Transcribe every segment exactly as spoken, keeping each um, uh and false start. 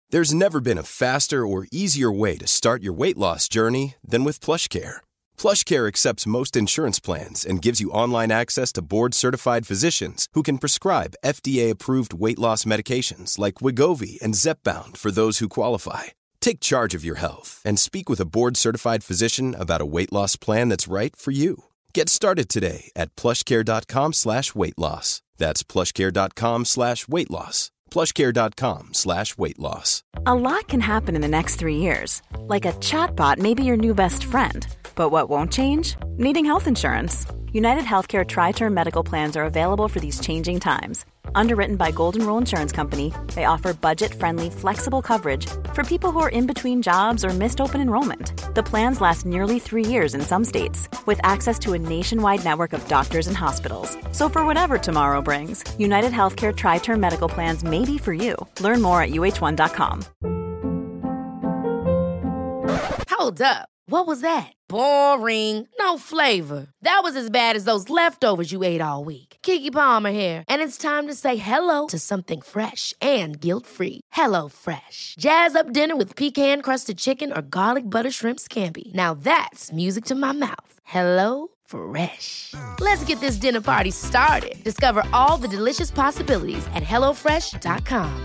There's never been a faster or easier way to start your weight loss journey than with PlushCare. PlushCare accepts most insurance plans and gives you online access to board-certified physicians who can prescribe F D A-approved weight loss medications like Wegovy and Zepbound for those who qualify. Take charge of your health and speak with a board-certified physician about a weight loss plan that's right for you. Get started today at plushcare.com slash weight loss. That's plushcare.com slash weight loss. plushcare.com slash weight loss. A lot can happen in the next three years. Like a chatbot may be your new best friend. But what won't change? Needing health insurance. United Healthcare Tri-Term Medical Plans are available for these changing times. Underwritten by Golden Rule Insurance Company, they offer budget-friendly, flexible coverage for people who are in between jobs or missed open enrollment. The plans last nearly three years in some states, with access to a nationwide network of doctors and hospitals. So for whatever tomorrow brings, United Healthcare Tri-Term Medical Plans may be for you. Learn more at U H one dot com. Hold up. What was that? Boring. No flavor. That was as bad as those leftovers you ate all week. Keke Palmer here, and it's time to say hello to something fresh and guilt-free. Hello Fresh. Jazz up dinner with pecan-crusted chicken or garlic butter shrimp scampi. Now that's music to my mouth. Hello Fresh. Let's get this dinner party started. Discover all the delicious possibilities at hello fresh dot com.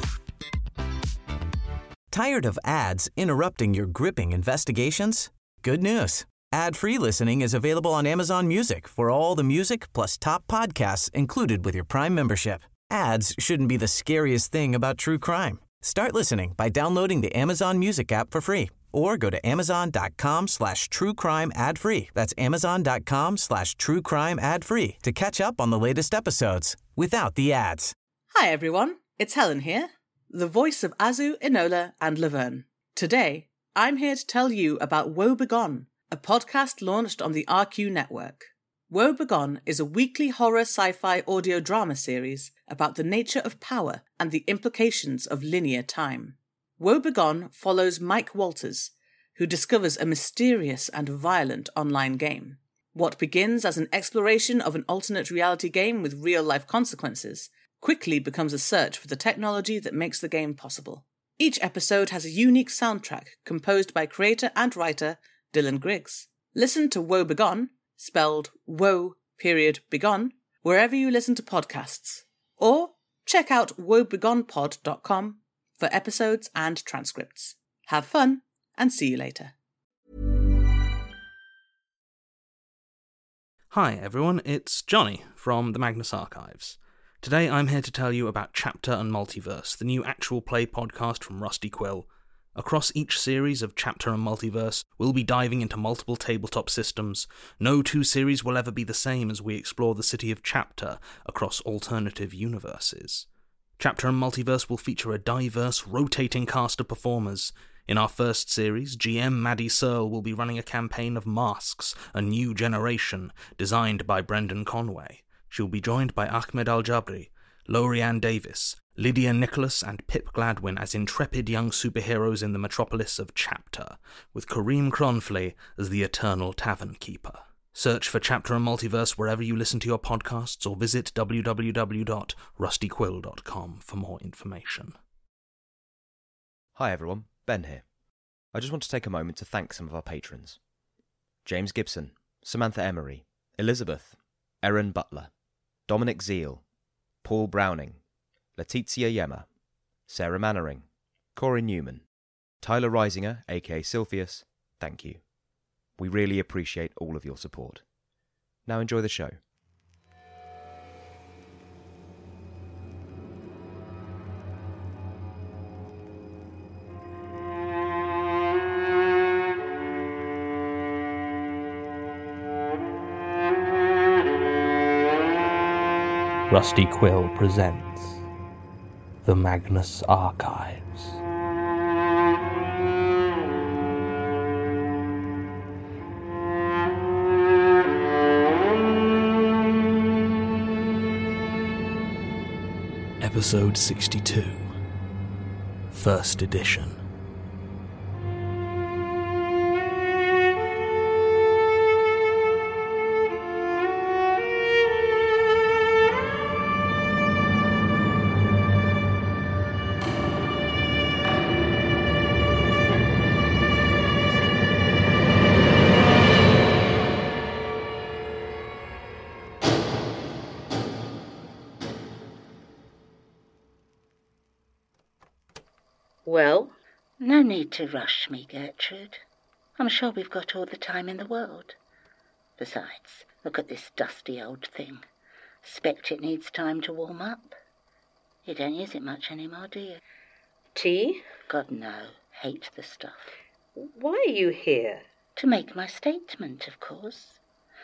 Tired of ads interrupting your gripping investigations? Good news. Ad-free listening is available on Amazon Music for all the music plus top podcasts included with your Prime membership. Ads shouldn't be the scariest thing about true crime. Start listening by downloading the Amazon Music app for free or go to amazon.com slash true crime ad free. That's amazon.com slash true crime ad free to catch up on the latest episodes without the ads. Hi everyone, it's Helen here, the voice of Azu, Enola and Laverne. Today, I'm here to tell you about Woe Begone, a podcast launched on the R Q network. Woe Begone is a weekly horror sci-fi audio drama series about the nature of power and the implications of linear time. Woe Begone follows Mike Walters, who discovers a mysterious and violent online game. What begins as an exploration of an alternate reality game with real-life consequences quickly becomes a search for the technology that makes the game possible. Each episode has a unique soundtrack composed by creator and writer Dylan Griggs. Listen to Woe Begone, spelled Woe period Begone, wherever you listen to podcasts. Or check out woe begone pod dot com for episodes and transcripts. Have fun, and see you later. Hi everyone, it's Johnny from the Magnus Archives. Today I'm here to tell you about Chapter and Multiverse, the new actual play podcast from Rusty Quill. Across each series of Chapter and Multiverse, we'll be diving into multiple tabletop systems. No two series will ever be the same as we explore the city of Chapter across alternative universes. Chapter and Multiverse will feature a diverse, rotating cast of performers. In our first series, G M Maddie Searle will be running a campaign of Masks, a New Generation, designed by Brendan Conway. She'll be joined by Ahmed Al-Jabri, Lorianne Davis, Lydia Nicholas and Pip Gladwin as intrepid young superheroes in the metropolis of Chapter, with Kareem Cronfley as the Eternal Tavern Keeper. Search for Chapter and Multiverse wherever you listen to your podcasts or visit w w w dot rusty quill dot com for more information. Hi everyone, Ben here. I just want to take a moment to thank some of our patrons. James Gibson, Samantha Emery, Elizabeth, Erin Butler, Dominic Zeal, Paul Browning, Letizia Yema, Sarah Mannering, Corey Newman, Tyler Reisinger, aka Sylphius, thank you. We really appreciate all of your support. Now enjoy the show. Rusty Quill presents The Magnus Archives. Episode sixty-two, First Edition. Well? No need to rush me, Gertrude. I'm sure we've got all the time in the world. Besides, look at this dusty old thing. Expect it needs time to warm up. You don't use it much anymore, do you? Tea? God, no. Hate the stuff. Why are you here? To make my statement, of course.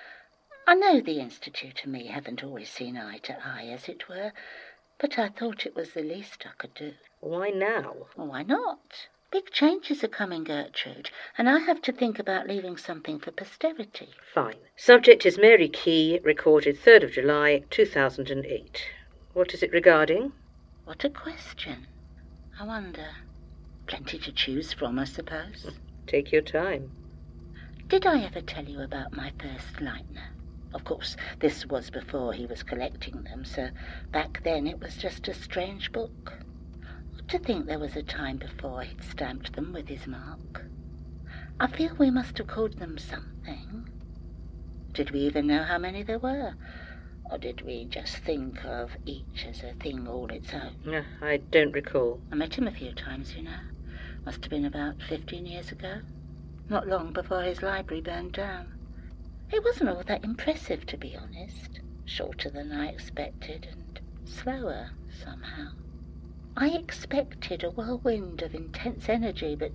I know the Institute and me haven't always seen eye to eye, as it were, but I thought it was the least I could do. Why now? Well, why not? Big changes are coming, Gertrude, and I have to think about leaving something for posterity. Fine. Subject is Mary Key, recorded third of July, two thousand eight. What is it regarding? What a question. I wonder. Plenty to choose from, I suppose. Take your time. Did I ever tell you about my first Leitner? Of course, this was before he was collecting them, so back then it was just a strange book. To think there was a time before he'd stamped them with his mark. I feel we must have called them something. Did we even know how many there were? Or did we just think of each as a thing all its own? Uh, I don't recall. I met him a few times, you know. Must have been about fifteen years ago. Not long before his library burned down. It wasn't all that impressive, to be honest. Shorter than I expected and slower, somehow. I expected a whirlwind of intense energy, but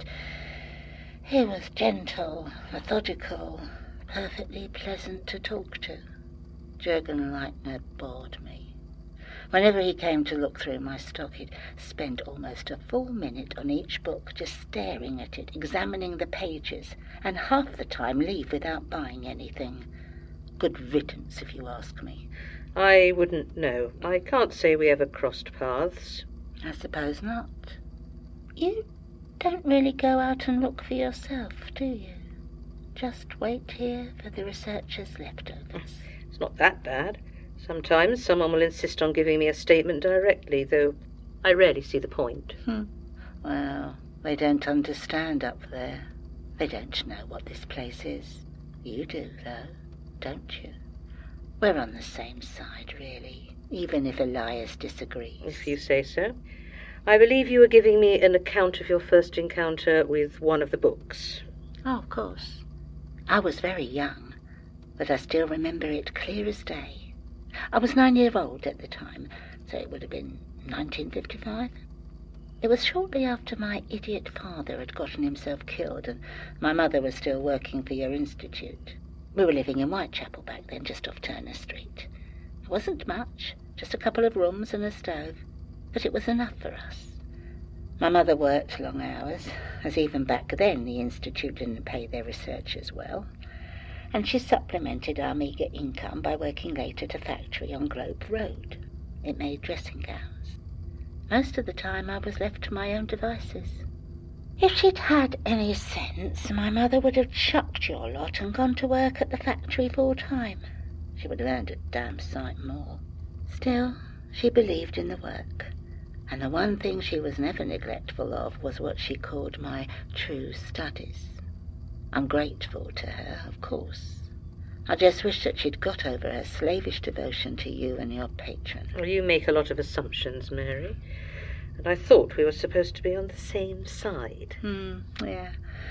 he was gentle, methodical, perfectly pleasant to talk to. Jürgen Leitner bored me. Whenever he came to look through my stock, he'd spend almost a full minute on each book, just staring at it, examining the pages, and half the time leave without buying anything. Good riddance, if you ask me. I wouldn't know. I can't say we ever crossed paths. I suppose not. You don't really go out and look for yourself, do you? Just wait here for the researchers' leftovers. It's not that bad. Sometimes someone will insist on giving me a statement directly, though I rarely see the point. Hmm. Well, they don't understand up there. They don't know what this place is. You do, though, don't you? We're on the same side, really, even if Elias disagrees. If you say so. I believe you were giving me an account of your first encounter with one of the books. Oh, of course. I was very young, but I still remember it clear as day. I was nine years old at the time, so it would have been nineteen fifty-five. It was shortly after my idiot father had gotten himself killed and my mother was still working for your institute. We were living in Whitechapel back then, just off Turner Street. It wasn't much, just a couple of rooms and a stove, but it was enough for us. My mother worked long hours, as even back then the institute didn't pay their researchers well, and she supplemented our meagre income by working late at a factory on Globe Road. It made dressing gowns. Most of the time I was left to my own devices. If she'd had any sense, my mother would have chucked your lot and gone to work at the factory full time. She would have earned a damn sight more. Still, she believed in the work, and the one thing she was never neglectful of was what she called my true studies. I'm grateful to her, of course. I just wish that she'd got over her slavish devotion to you and your patron. Well, you make a lot of assumptions, Mary. And I thought we were supposed to be on the same side. Hmm, yeah.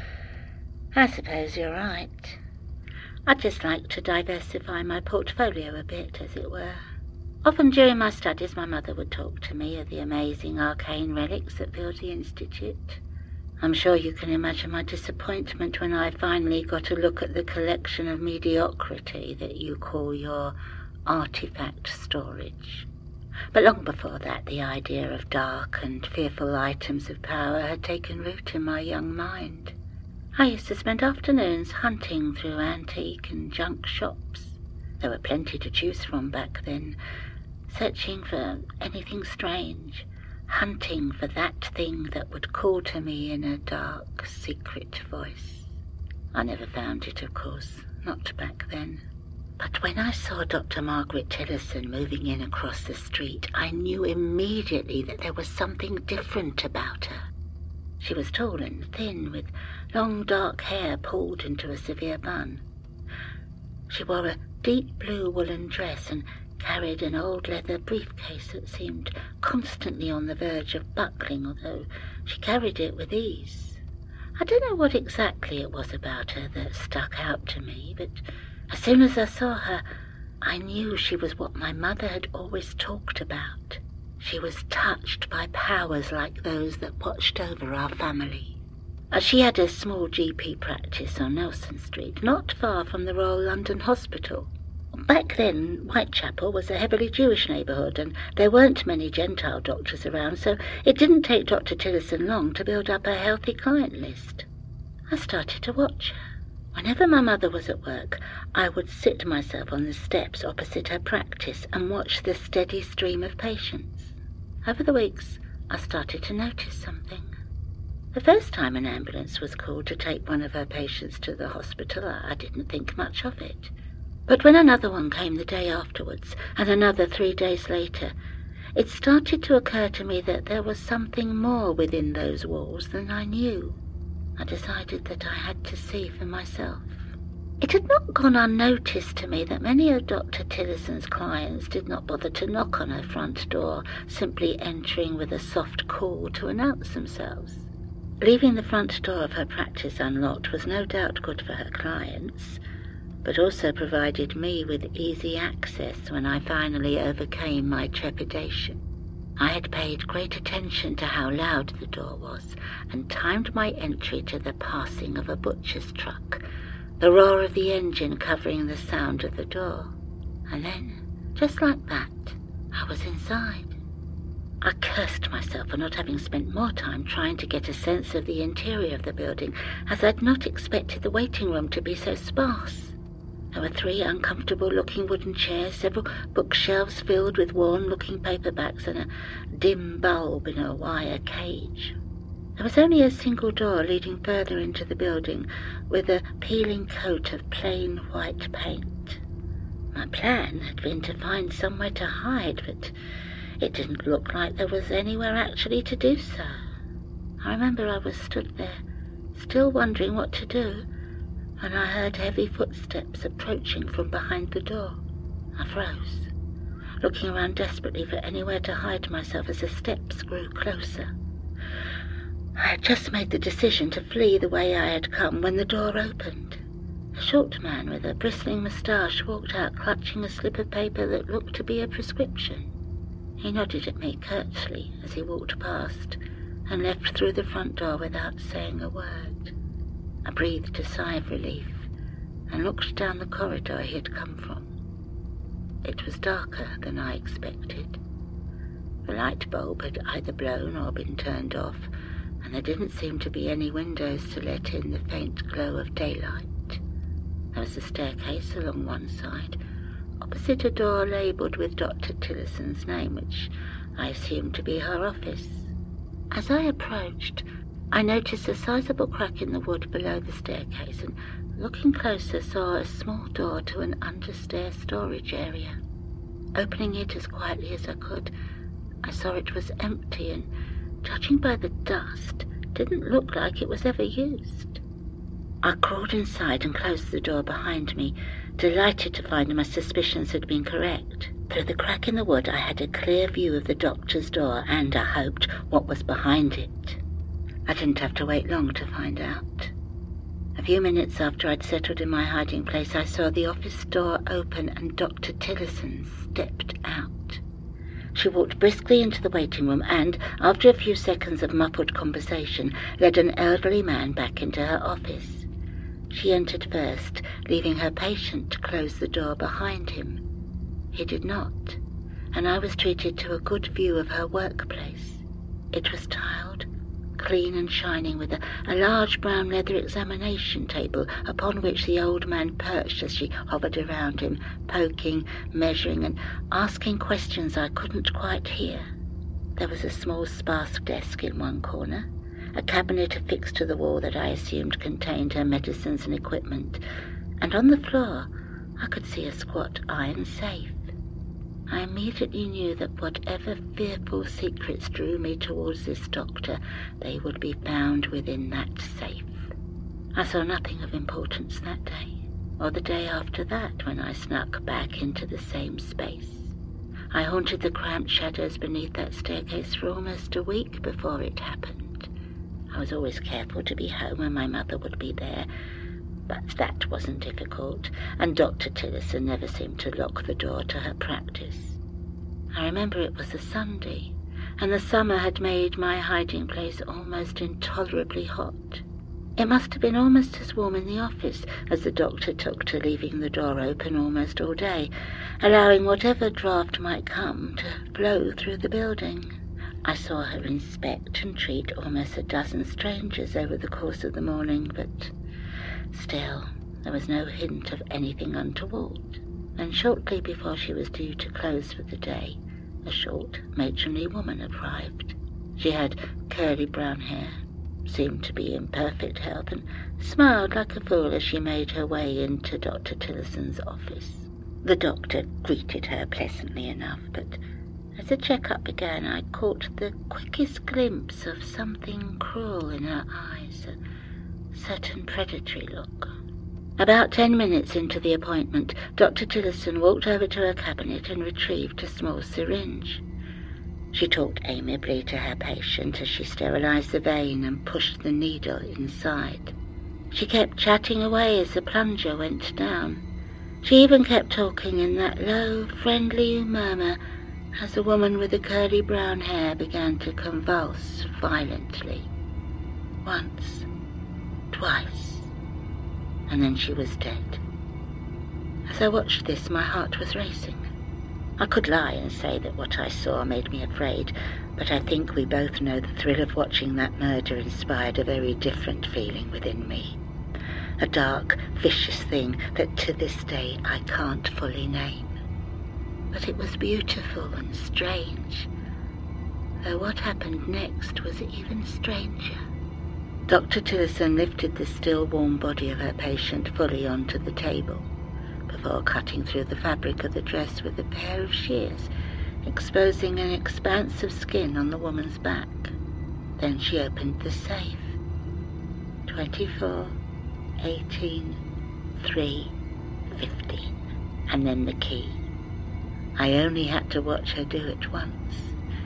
I suppose you're right. I'd just like to diversify my portfolio a bit, as it were. Often during my studies, my mother would talk to me of the amazing arcane relics that filled the Institute. I'm sure you can imagine my disappointment when I finally got a look at the collection of mediocrity that you call your artifact storage. But long before that, the idea of dark and fearful items of power had taken root in my young mind. I used to spend afternoons hunting through antique and junk shops. There were plenty to choose from back then, searching for anything strange, hunting for that thing that would call to me in a dark, secret voice. I never found it, of course, not back then. But when I saw Doctor Margaret Tillotson moving in across the street, I knew immediately that there was something different about her. She was tall and thin, with long dark hair pulled into a severe bun. She wore a deep blue woolen dress and carried an old leather briefcase that seemed constantly on the verge of buckling, although she carried it with ease. I don't know what exactly it was about her that stuck out to me, but as soon as I saw her, I knew she was what my mother had always talked about. She was touched by powers like those that watched over our family. She had a small G P practice on Nelson Street, not far from the Royal London Hospital. Back then, Whitechapel was a heavily Jewish neighbourhood, and there weren't many Gentile doctors around, so it didn't take Doctor Tillotson long to build up a healthy client list. I started to watch her. Whenever my mother was at work, I would sit myself on the steps opposite her practice and watch the steady stream of patients. Over the weeks, I started to notice something. The first time an ambulance was called to take one of her patients to the hospital, I didn't think much of it. But when another one came the day afterwards, and another three days later, it started to occur to me that there was something more within those walls than I knew. I decided that I had to see for myself. It had not gone unnoticed to me that many of Doctor Tillotson's clients did not bother to knock on her front door, simply entering with a soft call to announce themselves. Leaving the front door of her practice unlocked was no doubt good for her clients, but also provided me with easy access when I finally overcame my trepidation. I had paid great attention to how loud the door was, and timed my entry to the passing of a butcher's truck, the roar of the engine covering the sound of the door. And then, just like that, I was inside. I cursed myself for not having spent more time trying to get a sense of the interior of the building, as I'd not expected the waiting room to be so sparse. There were three uncomfortable-looking wooden chairs, several bookshelves filled with worn-looking paperbacks, and a dim bulb in a wire cage. There was only a single door leading further into the building, with a peeling coat of plain white paint. My plan had been to find somewhere to hide, but it didn't look like there was anywhere actually to do so. I remember I was stood there, still wondering what to do, when I heard heavy footsteps approaching from behind the door. I froze, looking around desperately for anywhere to hide myself as the steps grew closer. I had just made the decision to flee the way I had come when the door opened. A short man with a bristling moustache walked out clutching a slip of paper that looked to be a prescription. He nodded at me curtly as he walked past and left through the front door without saying a word. I breathed a sigh of relief and looked down the corridor he had come from. It was darker than I expected. The light bulb had either blown or been turned off, and there didn't seem to be any windows to let in the faint glow of daylight. There was a staircase along one side, opposite a door labelled with Doctor Tillotson's name, which I assumed to be her office. As I approached, I noticed a sizable crack in the wood below the staircase, and looking closer saw a small door to an understair storage area. Opening it as quietly as I could, I saw it was empty and, judging by the dust, didn't look like it was ever used. I crawled inside and closed the door behind me, delighted to find my suspicions had been correct. Through the crack in the wood I had a clear view of the doctor's door and, I hoped, what was behind it. I didn't have to wait long to find out. A few minutes after I'd settled in my hiding place, I saw the office door open and Doctor Tillotson stepped out. She walked briskly into the waiting room and, after a few seconds of muffled conversation, led an elderly man back into her office. She entered first, leaving her patient to close the door behind him. He did not, and I was treated to a good view of her workplace. It was tiled, clean and shining, with a, a large brown leather examination table upon which the old man perched as she hovered around him, poking, measuring, and asking questions I couldn't quite hear. There was a small sparse desk in one corner, a cabinet affixed to the wall that I assumed contained her medicines and equipment, and on the floor I could see a squat iron safe. I immediately knew that whatever fearful secrets drew me towards this doctor, they would be found within that safe. I saw nothing of importance that day, or the day after that when I snuck back into the same space. I haunted the cramped shadows beneath that staircase for almost a week before it happened. I was always careful to be home when my mother would be there, but that wasn't difficult, and Doctor Tillotson never seemed to lock the door to her practice. I remember it was a Sunday, and the summer had made my hiding place almost intolerably hot. It must have been almost as warm in the office as the doctor took to leaving the door open almost all day, allowing whatever draught might come to blow through the building. I saw her inspect and treat almost a dozen strangers over the course of the morning, but still there was no hint of anything untoward. And shortly before she was due to close for the day, a short, matronly woman arrived. She had curly brown hair, seemed to be in perfect health, and smiled like a fool as she made her way into Doctor Tillotson's office. The doctor greeted her pleasantly enough, but as the check-up began, I caught the quickest glimpse of something cruel in her eyes, a certain predatory look. About ten minutes into the appointment, Doctor Tillotson walked over to her cabinet and retrieved a small syringe. She talked amiably to her patient as she sterilized the vein and pushed the needle inside. She kept chatting away as the plunger went down. She even kept talking in that low, friendly murmur as the woman with the curly brown hair began to convulse violently. Once, twice, and then she was dead. As I watched this, my heart was racing. I could lie and say that what I saw made me afraid, but I think we both know the thrill of watching that murder inspired a very different feeling within me. A dark, vicious thing that to this day I can't fully name. But it was beautiful and strange, though what happened next was even stranger. Doctor Tillotson lifted the still warm body of her patient fully onto the table, before cutting through the fabric of the dress with a pair of shears, exposing an expanse of skin on the woman's back. Then she opened the safe. Twenty-four, eighteen, three, fifteen, and then the key. I only had to watch her do it once.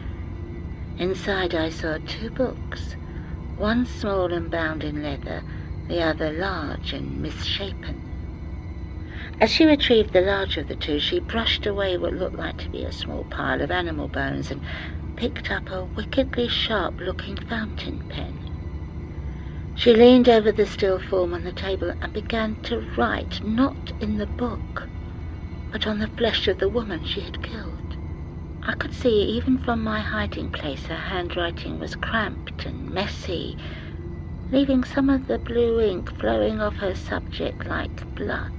Inside I saw two books, one small and bound in leather, the other large and misshapen. As she retrieved the larger of the two, she brushed away what looked like to be a small pile of animal bones and picked up a wickedly sharp-looking fountain pen. She leaned over the still form on the table and began to write, not in the book, but on the flesh of the woman she had killed. I could see, even from my hiding place, her handwriting was cramped and messy, leaving some of the blue ink flowing off her subject like blood.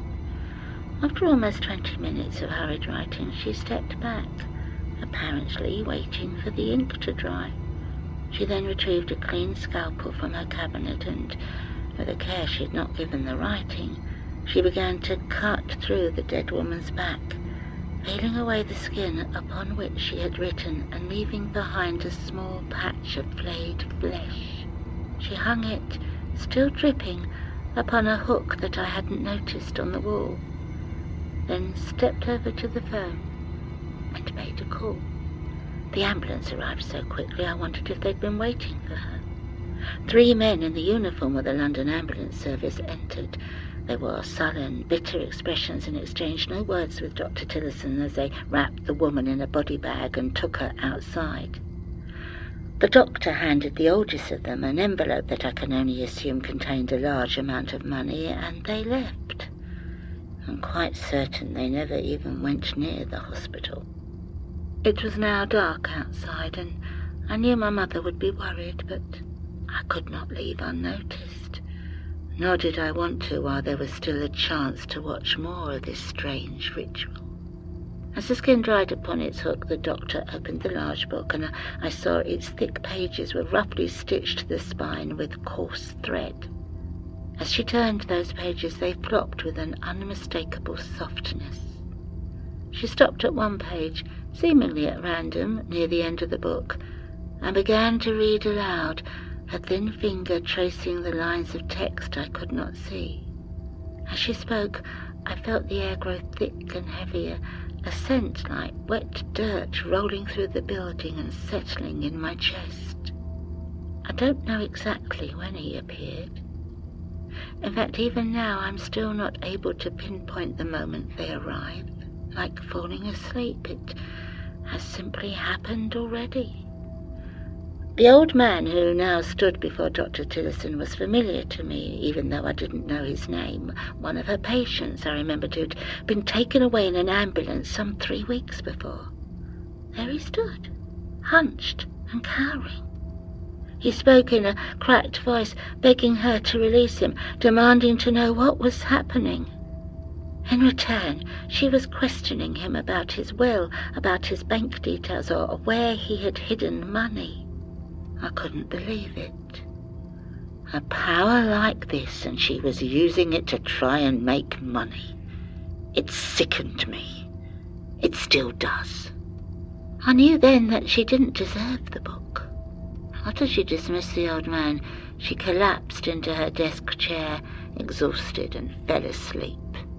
After almost twenty minutes of hurried writing, she stepped back, apparently waiting for the ink to dry. She then retrieved a clean scalpel from her cabinet and, with a care she had not given the writing, she began to cut through the dead woman's back, peeling away the skin upon which she had written and leaving behind a small patch of flayed flesh. She hung it, still dripping, upon a hook that I hadn't noticed on the wall, then stepped over to the phone and made a call. The ambulance arrived so quickly I wondered if they'd been waiting for her. Three men in the uniform of the London Ambulance Service entered. They wore sullen, bitter expressions and exchanged no words with Doctor Tillotson as they wrapped the woman in a body bag and took her outside. The doctor handed the oldest of them an envelope that I can only assume contained a large amount of money, and they left. I'm quite certain they never even went near the hospital. It was now dark outside, and I knew my mother would be worried, but I could not leave unnoticed. Nor did I want to while there was still a chance to watch more of this strange ritual. As the skin dried upon its hook, the doctor opened the large book, and I saw its thick pages were roughly stitched to the spine with coarse thread. As she turned those pages, they flopped with an unmistakable softness. She stopped at one page, seemingly at random, near the end of the book, and began to read aloud, her thin finger tracing the lines of text I could not see. As she spoke, I felt the air grow thick and heavier, A scent like wet dirt rolling through the building and settling in my chest. I don't know exactly when he appeared. In fact, even now I'm still not able to pinpoint the moment they arrive. Like falling asleep, it has simply happened already. The old man who now stood before Doctor Tillotson was familiar to me, even though I didn't know his name. One of her patients, I remembered, who'd been taken away in an ambulance some three weeks before. There he stood, hunched and cowering. He spoke in a cracked voice, begging her to release him, demanding to know what was happening. In return, she was questioning him about his will, about his bank details, or where he had hidden money. I couldn't believe it. A power like this, and she was using it to try and make money. It sickened me. It still does. I knew then that she didn't deserve the book. After she dismissed the old man, she collapsed into her desk chair, exhausted, and fell asleep.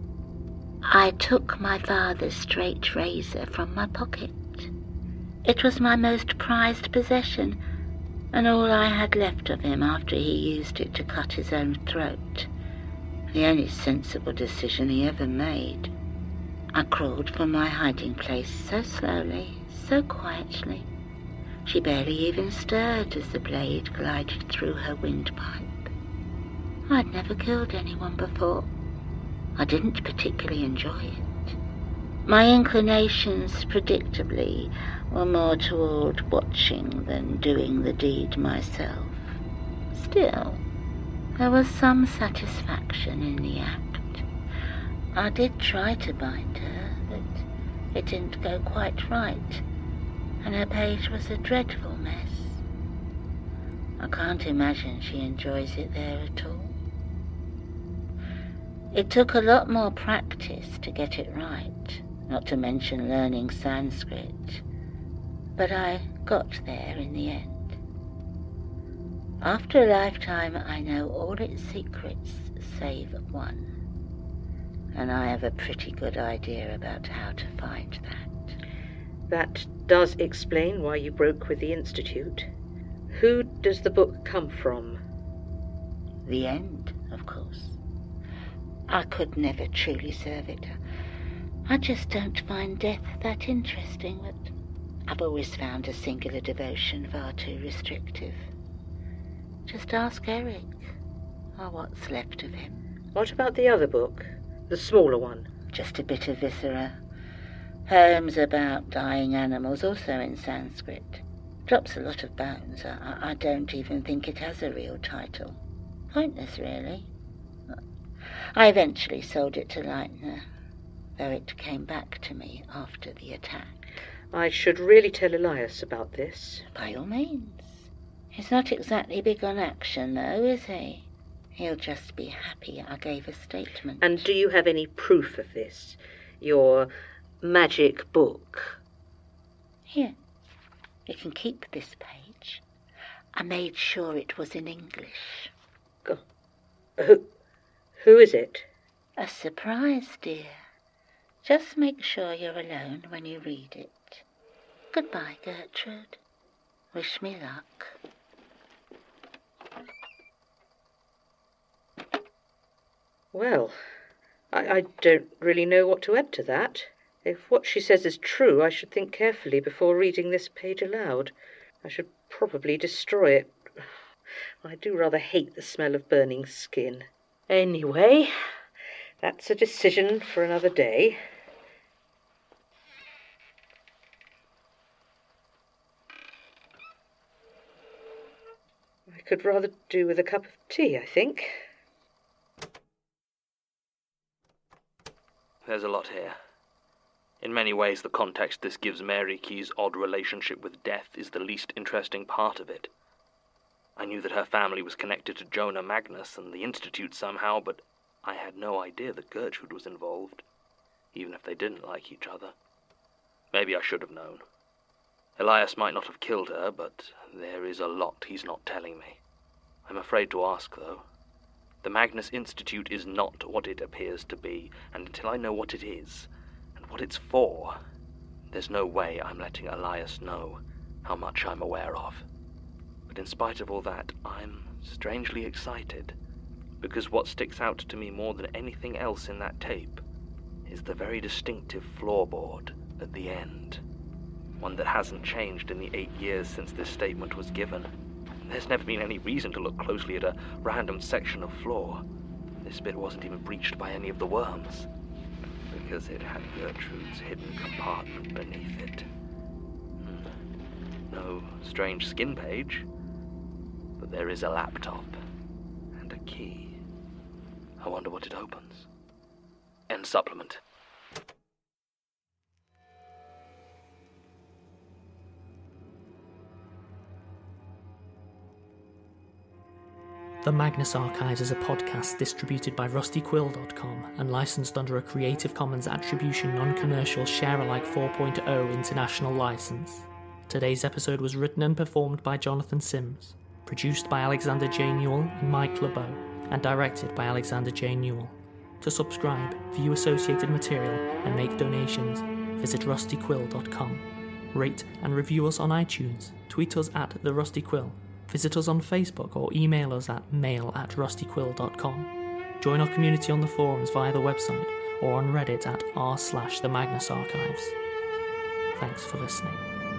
I took my father's straight razor from my pocket. It was my most prized possession, and all I had left of him after he used it to cut his own throat. The only sensible decision he ever made. I crawled from my hiding place so slowly, so quietly. She barely even stirred as the blade glided through her windpipe. I'd never killed anyone before. I didn't particularly enjoy it. My inclinations, predictably, were more toward watching than doing the deed myself. Still, there was some satisfaction in the act. I did try to bind her, but it didn't go quite right, and her page was a dreadful mess. I can't imagine she enjoys it there at all. It took a lot more practice to get it right, not to mention learning Sanskrit, but I got there in the end. After a lifetime, I know all its secrets save one, and I have a pretty good idea about how to find that. That does explain why you broke with the Institute. Who does the book come from? The end, of course. I could never truly serve it. I just don't find death that interesting, but I've always found a singular devotion far too restrictive. Just ask Eric, or what's left of him. What about the other book, the smaller one? Just a bit of viscera. Poems about dying animals, also in Sanskrit. Drops a lot of bones. I, I don't even think it has a real title. Pointless, really. I eventually sold it to Leitner, though it came back to me after the attack. I should really tell Elias about this. By all means. He's not exactly big on action, though, is he? He'll just be happy I gave a statement. And do you have any proof of this? Your magic book? Here. You can keep this page. I made sure it was in English. Go. Who... Who is it? A surprise, dear. Just make sure you're alone when you read it. Goodbye, Gertrude. Wish me luck. Well, I, I don't really know what to add to that. If what she says is true, I should think carefully before reading this page aloud. I should probably destroy it. I do rather hate the smell of burning skin. Anyway, that's a decision for another day. I could rather do with a cup of tea, I think. There's a lot here. In many ways, the context this gives Mary Key's odd relationship with death is the least interesting part of it. I knew that her family was connected to Jonah Magnus and the Institute somehow, but I had no idea that Gertrude was involved, even if they didn't like each other. Maybe I should have known. Elias might not have killed her, but there is a lot he's not telling me. I'm afraid to ask, though. The Magnus Institute is not what it appears to be, and until I know what it is, and what it's for, there's no way I'm letting Elias know how much I'm aware of. But in spite of all that, I'm strangely excited, because what sticks out to me more than anything else in that tape is the very distinctive floorboard at the end. One that hasn't changed in the eight years since this statement was given. There's never been any reason to look closely at a random section of floor. This bit wasn't even breached by any of the worms, because it had Gertrude's hidden compartment beneath it. Hmm. No strange skin page, but there is a laptop and a key. I wonder what it opens. End supplement. The Magnus Archives is a podcast distributed by rusty quill dot com and licensed under a Creative Commons Attribution Non-Commercial Share-alike four point oh international license. Today's episode was written and performed by Jonathan Sims, produced by Alexander J. Newell and Mike LeBeau, and directed by Alexander J. Newell. To subscribe, view associated material, and make donations, visit rusty quill dot com. Rate and review us on iTunes, tweet us at The Rusty Quill, visit us on Facebook or email us at mail at rusty quill dot com. Join our community on the forums via the website or on Reddit at r slash the Magnus Archives. Thanks for listening.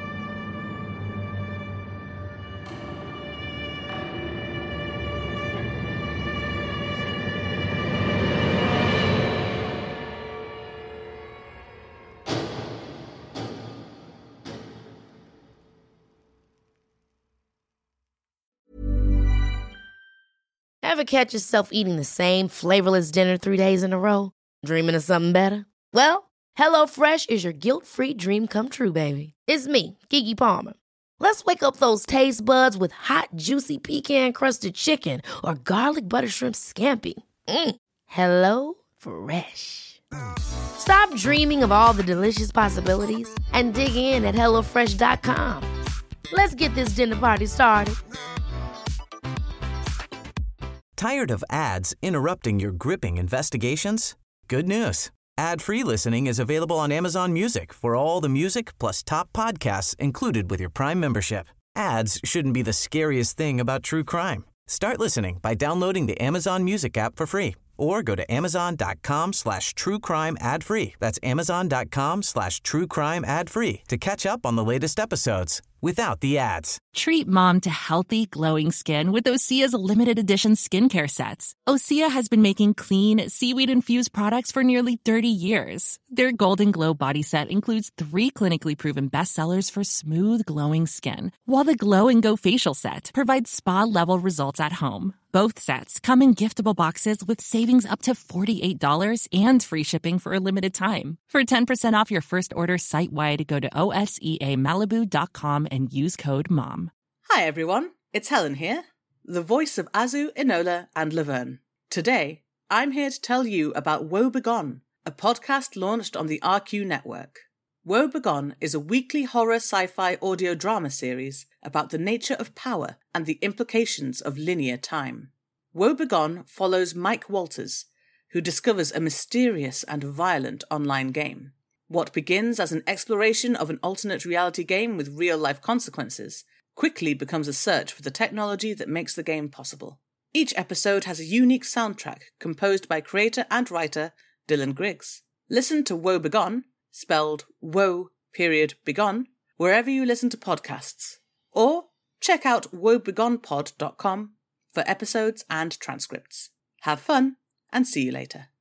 Ever catch yourself eating the same flavorless dinner three days in a row? Dreaming of something better? Well, HelloFresh is your guilt-free dream come true, baby. It's me, Keke Palmer. Let's wake up those taste buds with hot, juicy pecan-crusted chicken or garlic butter shrimp scampi. Mm. Hello Fresh. Stop dreaming of all the delicious possibilities and dig in at hello fresh dot com. Let's get this dinner party started. Tired of ads interrupting your gripping investigations? Good news. Ad-free listening is available on Amazon Music for all the music plus top podcasts included with your Prime membership. Ads shouldn't be the scariest thing about true crime. Start listening by downloading the Amazon Music app for free or go to amazon.com slash true crime ad free. That's amazon.com slash true crime ad free to catch up on the latest episodes without the ads. Treat mom to healthy, glowing skin with Osea's limited edition skincare sets. Osea has been making clean, seaweed-infused products for nearly thirty years. Their Golden Glow body set includes three clinically proven bestsellers for smooth, glowing skin, while the Glow and Go facial set provides spa-level results at home. Both sets come in giftable boxes with savings up to forty-eight dollars and free shipping for a limited time. For ten percent off your first order site-wide, go to O S E A Malibu dot com and use code MOM. Hi everyone, it's Helen here, the voice of Azu, Enola and Laverne. Today, I'm here to tell you about Woe Begone, a podcast launched on the R Q network. Woe Begone is a weekly horror sci-fi audio drama series about the nature of power and the implications of linear time. Woe Begone follows Mike Walters, who discovers a mysterious and violent online game. What begins as an exploration of an alternate reality game with real-life consequences quickly becomes a search for the technology that makes the game possible. Each episode has a unique soundtrack composed by creator and writer Dylan Griggs. Listen to Woe Begone, spelled Woe period Begone, wherever you listen to podcasts. Or check out woe begone pod dot com for episodes and transcripts. Have fun, and see you later.